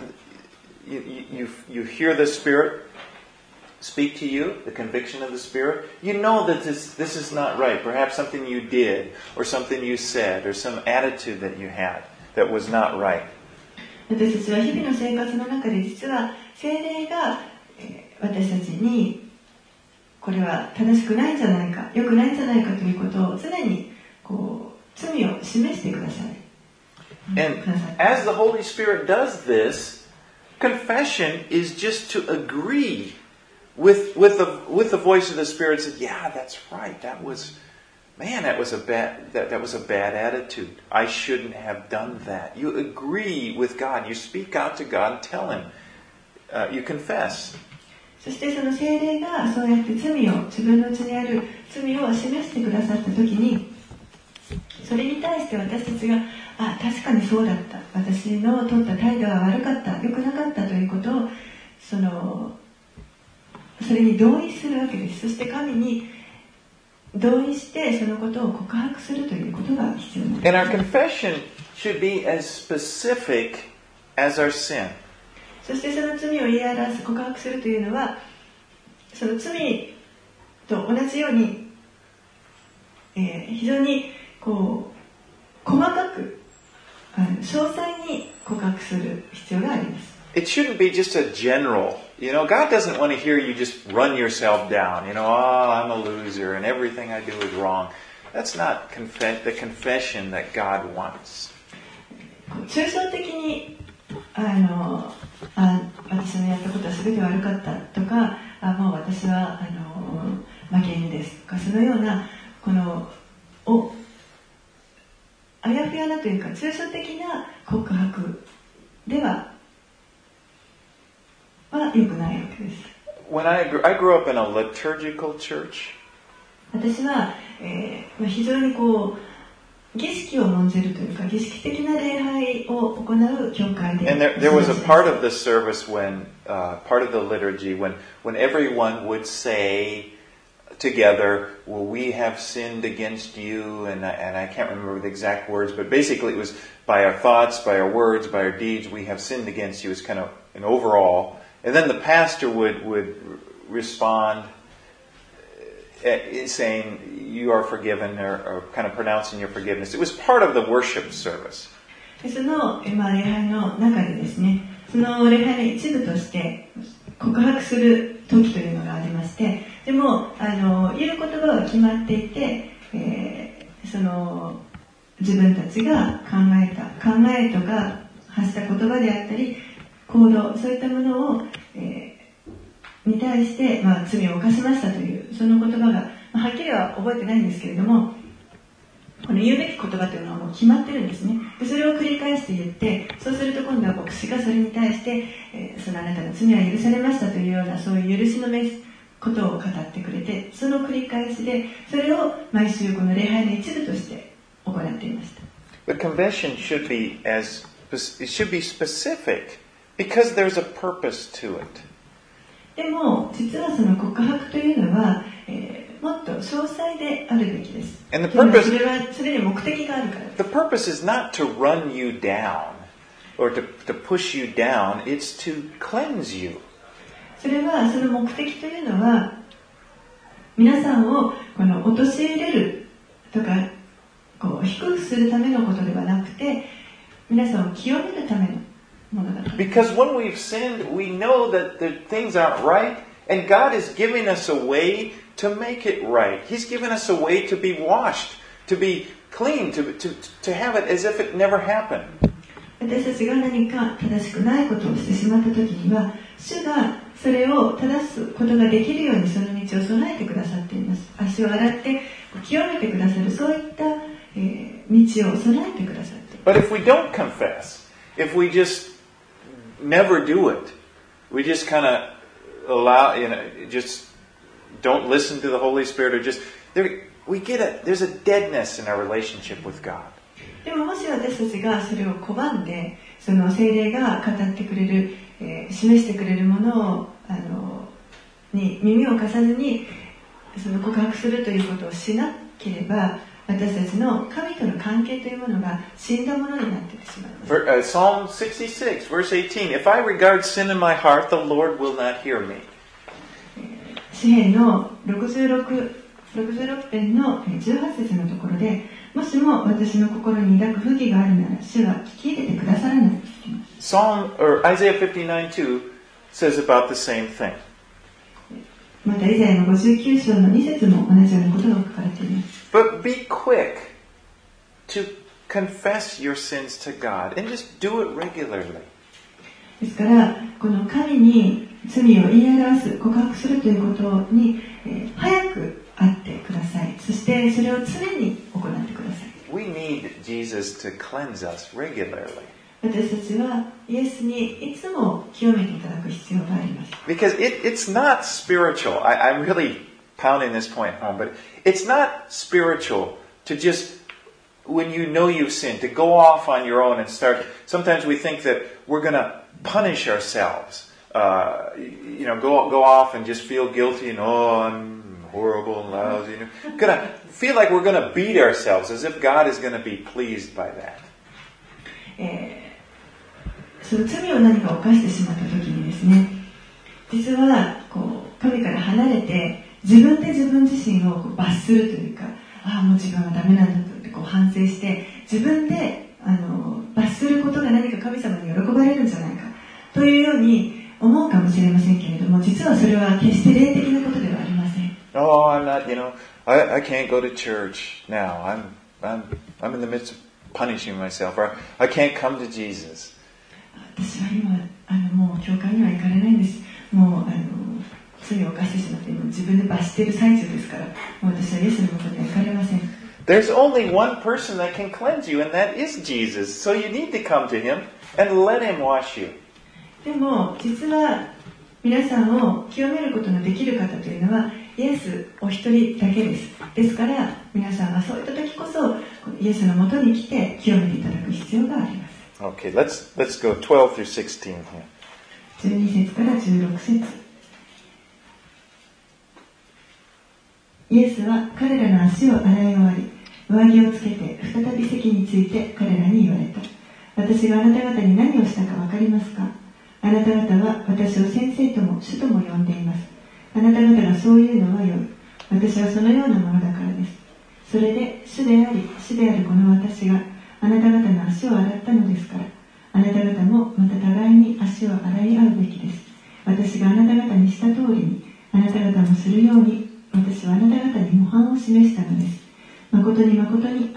You hear the Spirit speak to you, the conviction of the Spirit. You know that this is not right. Perhaps something you did or something you said or some attitude that you had that was not right. 私たちは日々の生活の中で実は聖霊が私たちにこれは正しくないんじゃないか、良くないんじゃないかということを常に罪を示してください。 And as the Holy Spirit does this, confession is just to agree with the voice of the Spirit. Said, yeah, that's right. That was a bad attitude. I shouldn't have done that. You agree with God. You speak out to God and tell Him. You confess. そしてその聖霊がそうやって自分のうちにある罪を示してくださったときに、それに対して私たちが確かにそうだった、私の取った態度は悪かった、良くなかったということをそれに同意するわけです。そして神に同意してそのことを告白するということが必要なんです。 And our confession should be as specific as our sin. そしてその罪を言い表す、告白するというのは、その罪と同じように、非常に細かく詳細に告白する必要があります。 It shouldn't be just a general. God doesn't want to hear you just run yourself down. I'm a loser and everything I do is wrong. That's not the confession that God wants. 抽象的に私のやったことは全て悪かったとか、もう私は負け犬ですとか、そのようなあやふやなというか抽象的な告白では良くないわけです。 When I grew up in a liturgical church. 私は、非常に儀式を重んじるというか儀式的な礼拝を行う教会で And there was a part of the service when part of the liturgy when everyone would say together, well, we have sinned against you, and I can't remember the exact words, but basically it was by our thoughts, by our words, by our deeds, we have sinned against you. It's kind of an overall. And then the pastor would respond saying, you are forgiven, or kind of pronouncing your forgiveness. It was part of the worship service. その、礼拝の中でですね、その礼拝の一部として告白する時というのがありまして、でも言える言葉は決まっていて、 その自分たちが考えとか発した言葉であったり行動、そういったものを、に対して、罪を犯しましたというその言葉が、はっきりは覚えてないんですけれども、この言うべき言葉というのはもう決まってるんですね。でそれを繰り返して言って、そうすると今度は牧師がそれに対して、そのあなたの罪は許されましたというようなそういう許しのことを語ってくれて、その繰り返しでそれを毎週この礼拝の一部として行っていました。 But confession should be specific because there's a purpose to it. でも実はその告白というのは、もっと詳細であるべきです。 And the purpose, それに目的があるからです。 The purpose is not to run you down or to push you down, it's to cleanse you. それはその目的というのは皆さんをこの陥れるとかこう低くするためのことではなくて、皆さんを清めるためのものだと。 Because when we've sinned, we know that the things aren't right, and God is giving us a way to make it right. He's given us a way to be washed, to be clean, to have it as if it never happened. 私たちが何か正しくないことをしてしまったときには、主がそれを正すことができるようにその道を備えてくださっています。足を洗って清めてくださる、そういった、道を備えてくださっています。 But if we don't confess, if we just never do it, we just kind of allow, just don't listen to the Holy Spirit, or just there's a deadness in our relationship with God. でももし私たちがそれを拒んで、その聖霊が語ってくれる、示してくれるものをに耳を貸さずにその告白するということをしなければ、私たちの神との関係というものが死んだものになってしまいます。 Psalm 66, verse 18. If I regard sin in my heart, the Lord will not hear me. 詩編の66編の18節のところで、もしも私の心に抱く不義があるなら、主は聞き入れてくださらないと言います。 Isaiah 59:2 says about the same thing. またイザヤの59章の2節も同じようなことが書かれています。 But be quick to confess your sins to God and just do it regularly. ですから、この神に罪を言い表す、告白するということに、早く会ってください。そしてそれを常に行ってください。 We need Jesus to cleanse us regularly. 私たちはイエスにいつも清めていただく必要があります。 Because it's not spiritual. I'm really pounding this point home, but it's not spiritual to just, when you know you've sinned, to go off on your own and start. Sometimes we think that we're going to punish ourselves. Go off and just feel guilty and I'm horrible and lousy. Gonna feel like we're going to beat ourselves as if God is going to be pleased by that. その罪を何か犯してしまった時にですね、実はこう神から離れて自分で自分自身を罰するというか、もう自分はダメなんだとこう反省して自分で罰することが何か神様に喜ばれるんじゃないかというように思うかもしれませんけれども、実はそれは決して霊的なことではありません。 Oh, I'm not, I can't go to church now. I'm in the midst of punishing myself, or I can't come to Jesus. 私は今もう教会には行かれないんです。もう罪を犯してしまって自分で罰している最中ですから、もう私はイエスのもとには行かれません。 There's only one person that can cleanse you, and that is Jesus. So you need to come to Him and let Him wash you. でも実は皆さんを清めることのできる方というのはイエスお一人だけです。ですから皆さんはそういった時こそイエスのもとに来て清めていただく必要があります。 Okay, let's go 12 through 16 here. 12節から16節。イエスは彼らの足を洗い終わり、上着をつけて再び席について彼らに言われた。私があなた方に何をしたか分かりますか？あなた方は私を先生とも主とも呼んでいます。あなた方がそういうのは良い。私はそのようなものだからです。それで主であり死であるこの私があなた方の足を洗ったのですから、あなた方もまた互いに足を洗い合うべきです。私があなた方にした通りにあなた方もするように、私はあなた方に模範を示したのです。誠に誠に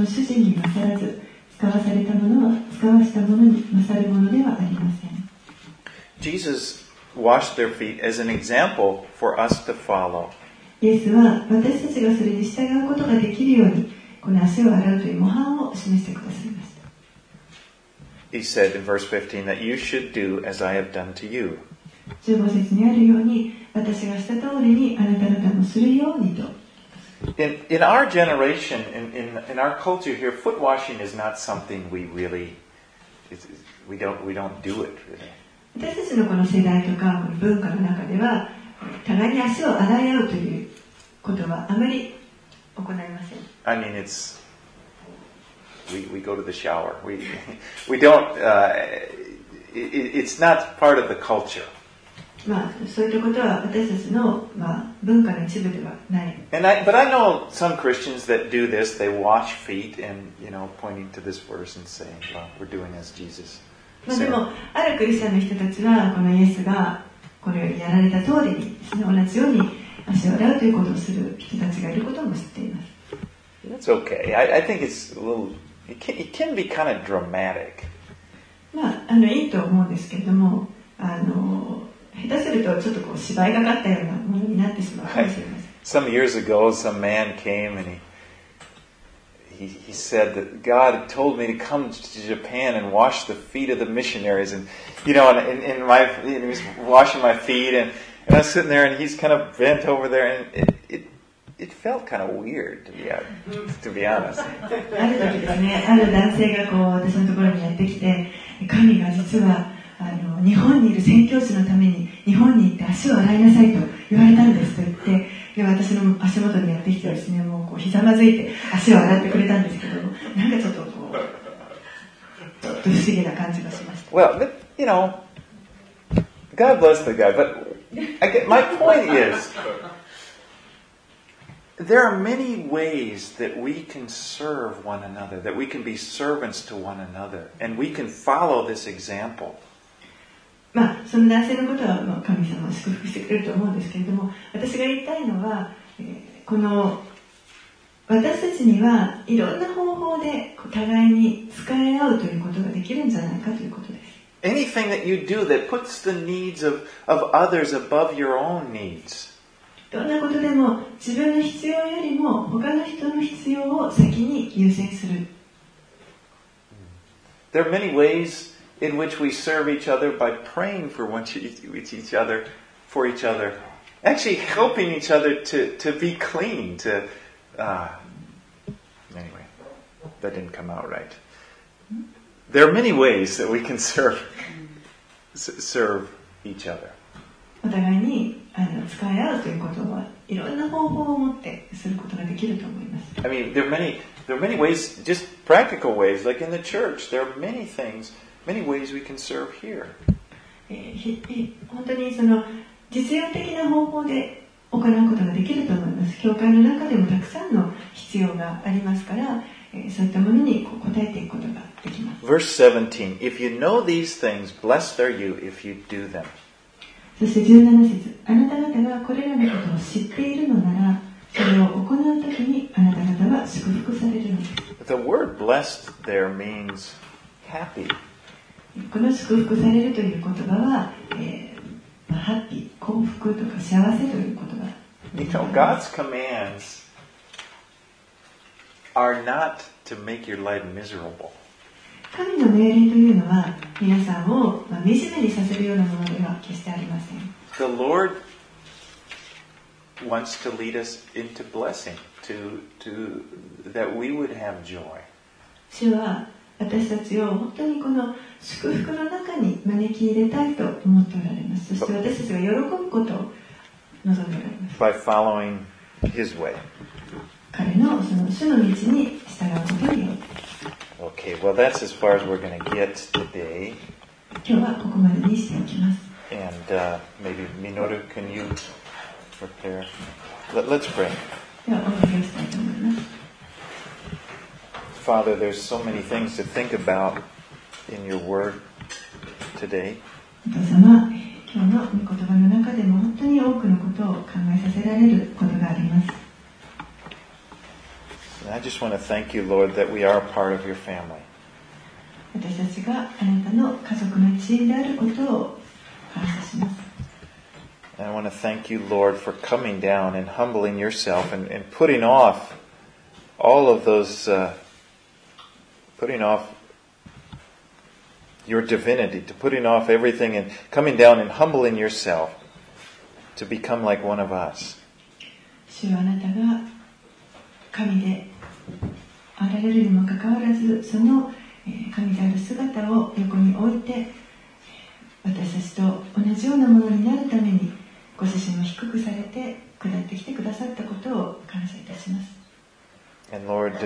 の主人に勝らず、使わされたものは使わしたものに勝るものではありません。 Jesus washed their feet as an example for us to follow. イエスは私たちがそれに従うことができるように、この足を洗うという模範を示してくださいました。 He said in verse 15 that you should do as I have done to you. 15節にあるように、私がした通りにあなた方もするようにと。 In our generation, in our culture here, foot washing is not something we don't do it really. 私たちのこの世代とかこの文化の中では、互いに足を洗い合うということはあまり行いません。 I mean, we go to the shower. We don't. It's not part of the culture. まあそういったことは私たちの文化の一部ではない。 But I know some Christians that do this. They wash feet and pointing to this verse and saying, "Well, we're doing as Jesus." でもあるクリスチャンの人たちはこのイエスがこれをやられた通りにですね、同じように足を洗うということをする人たちがいることも知っています。 That's okay. I think it's a little. It can be kind of dramatic. いいと思うんですけれども、下手するとちょっとこう芝居がかったようなものになってしまうかもしれません。 Some years ago, some man came and he said that God told me to come to Japan and wash the feet of the missionaries, and he was washing my feet, and I was sitting there, and he's kind of bent over there, and it felt kind of weird to be honest. ある時ですね、ある男性がこう私のところにやってきて、神が実は日本にいる宣教師のために日本に行って足を洗いなさいと言われたんですと言って、で私の足元にやってきてですね、もうこうひざまずいて足を洗ってくれたんですけども、なんかちょっとこうちょっと不思議な感じがしました。 Well, God bless the guy, but my point is, there are many ways that we can serve one another, that we can be servants to one another, and we can follow this example. その男性のことは神様は祝福してくれると思うんですけれども、私が言いたいのは、この私たちにはいろんな方法で互いに使い合うということができるんじゃないかということです。 Anything that you do that puts the needs of others above your own needs. どんなことでも自分の必要よりも他の人の必要を先に優先する。 There are many ways in which we serve each other by praying for each other, for each other, actually helping each other to be clean. Anyway, that didn't come out right. There are many ways that we can serve each other. お互いに使い合うということはいろんな方法を持ってすることができると思います。 I mean, there are many ways, just practical ways, like in the church. There are many ways we can serve here. 本当にその実用的な方法で行うことができると思います。教会の中でもたくさんの必要がありますから、そういったものに応えていくことができます。 Verse 17, If you know these things, blessed are you if you do them. そして17節、あなた方がこれらのことを知っているのなら、それを行うときにあなた方は祝福されるのです。 The word blessed there means happy. この祝福されるという言葉は、ハッピー、幸福とか幸せという言葉。 You know, God's commands are not to make your life miserable. 神の命令というのは皆さんを惨めにさせるようなものでは決してありません。 The Lord wants to lead us into blessing, that we would have joy. 主は私たちを本当にこの祝福の中に招き入れたいと思っておられます。そして私たちが喜ぶことを望んでおられます。 By following His way. 彼のその主の道に従うことによって。 Okay, well that's as far as we're going to get today. 今日はここまでにしておきます。 And maybe Minoru, can you prepare? Let's pray. ではお願いしたいと思います。 Father, there's so many things to think about in your word today. お父様、今日の御言葉の中でも本当に多くのことを考えさせられることがあります。 And I just want to thank you, Lord, that we are a part of your family. 私たちがあなたの家族の一員であることを感謝します。 And I want to thank you, Lord, for coming down and humbling yourself and putting off all of those, putting off your divinity, to putting off everything and coming down and humbling yourself to become like one of us. 主よ、あなたが神であられるにもかかわらず、その神である姿を横に置いて、私たちと同じようなものになるためにご自身を低くされて下ってきてくださったことを感謝いたします。 And Lord,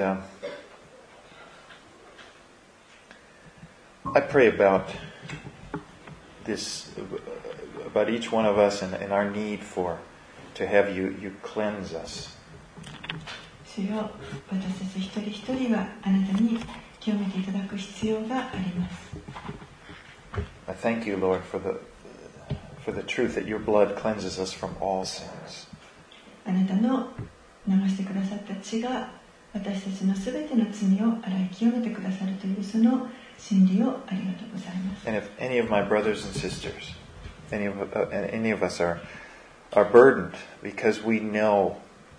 I pray about this, about each one of us and our need to have you cleanse us. 主よ、私たち一人一人はあなたに清めていただく必要があります。 I thank you, Lord, for the truth that your blood cleanses us from all sins. あなたの流してくださった血が私たちのすべての罪を洗い清めてくださるというその真理をありがとうございます。 And if any of my brothers and sisters, any of us are burdened because we know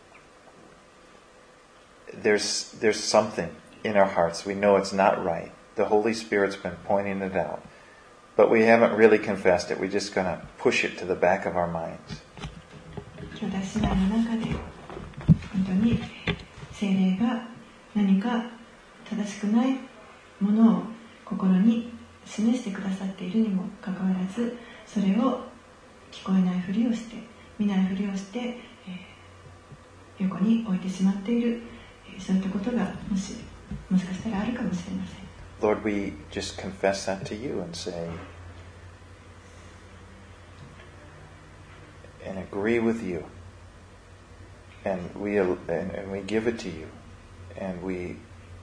there's something in our hearts. We know it's not right. The Holy Spirit's been pointing it out. But we haven't really confessed it. We're just going to push it to the back of our minds. 兄弟姉妹の中で本当に聖霊が何か正しくないものを心に示してくださっているにもかかわらず、それを聞こえないふりをして見ないふりをして、横に置いてしまっている、そういったことがもしかしたらあるかもしれません。 Lord, we just confess that to you and say, and agree with you, and we give it to you, and we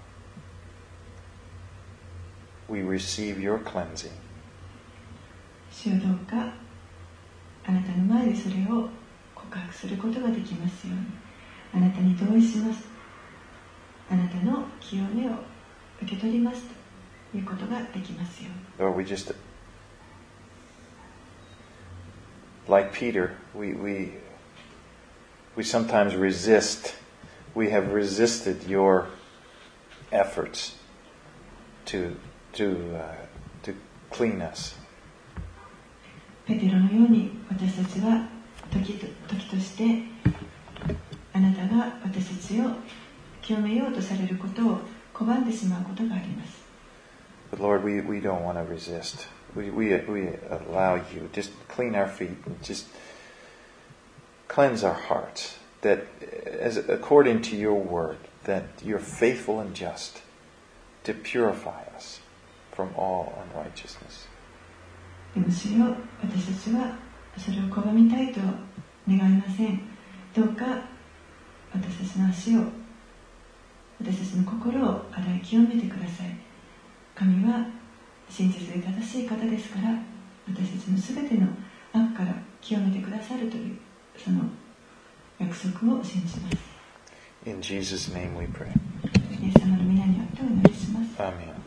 receive your cleansing. 主よ、どうかあなたの前でそれを告白することができますように、あなたに同意します、あなたの清めを受け取りますということができますように。 Lord, we just, like Peter, we sometimes resist. We have resisted your efforts to clean us. ペテロのように私たちは時としてあなたが私たちを清めようとされることを拒んでしまうことがあります。 But Lord, we don't want to resist. We allow you. Just clean our feet and just cleanse our hearts. That, as according to your word, that you're faithful and just to purify us from all unrighteousness. でも主よ、私たちはそれを拒みたいと願いません。どうか私たちの足を、私たちの心を洗い清めてください。神は真実で正しい方ですから、私たちのすべての悪から清めてくださるというその約束を信じます。 In Jesus' name we pray. イエス様の皆によってお祈りします。 Amen.